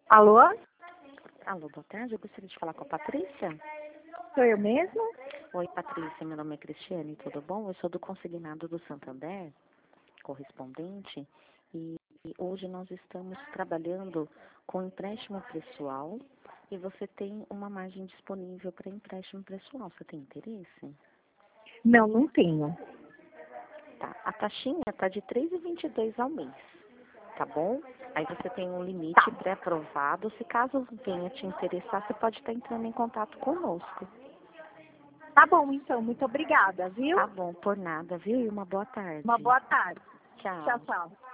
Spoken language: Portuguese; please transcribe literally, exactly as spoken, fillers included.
Alô? Alô, boa tarde. Eu gostaria de falar com a Patrícia. Sou eu mesma? Oi, Patrícia. Meu nome é Cristiane. Tudo bom? Eu sou do Consignado do Santander, correspondente. E, e hoje nós estamos trabalhando com empréstimo pessoal e você tem uma margem disponível para empréstimo pessoal. Você tem interesse? Não, não tenho. Tá. A taxinha está de três reais e vinte e dois centavos ao mês. Tá bom? Aí você tem um Tá. limite pré-aprovado. Se caso venha te interessar, você pode estar entrando em contato conosco. Tá bom, então. Muito obrigada, viu? Tá bom, por nada, viu? E uma boa tarde. Uma boa tarde. Tchau, Tchau. tchau.